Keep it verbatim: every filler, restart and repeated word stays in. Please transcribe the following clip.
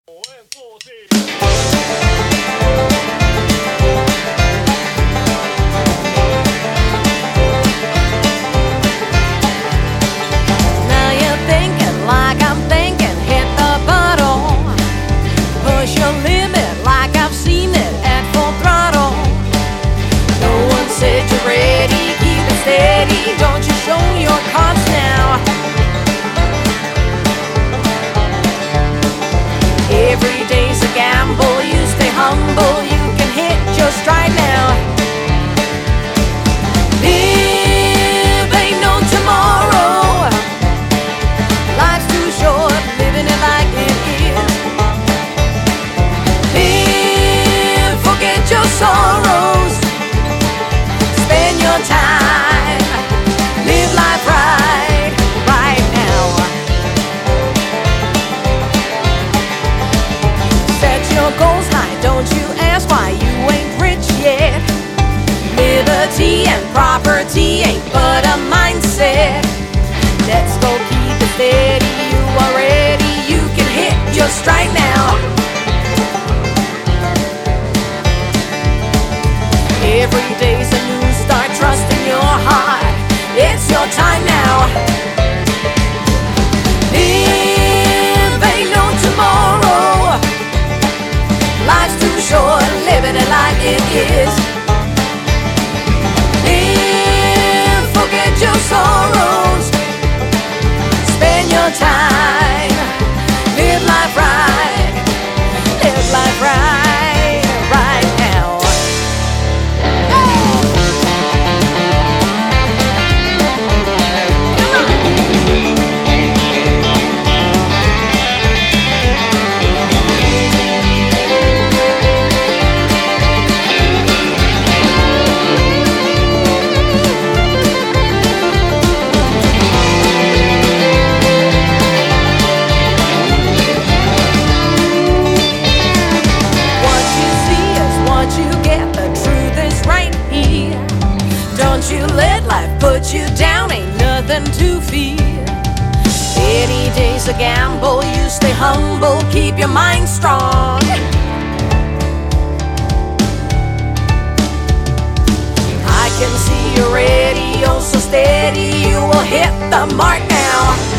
Now you're thinking like I'm thinking, hit the bottle. Push your limit like I've seen it at full throttle. No one said you're ready, keep it steady. Don't you show your cards now. Every day's a gamble, you stay humble, you can hit your stride now. Live, ain't no tomorrow. Life's too short, living it like it is. Live, forget your sorrows. Spend your time, live life right, right now. Set your goals high, don't you ask why you ain't rich yet. Liberty and property ain't but a mindset. Let's go, keep it steady, you are ready, you can hit your stride now. Every day's a new start, trust in your heart, it's your time now. Live, ain't no tomorrow. Life's too short, living it like it is. Live, forget your sorrows. Spend your time, live life right, live life right, right now. What you see is what you get, the truth is right here. Don't you let life put you down, ain't nothing to fear. Any day's a gamble, you stay humble, keep your mind strong. I can see you're ready, oh so steady, you will hit the mark now.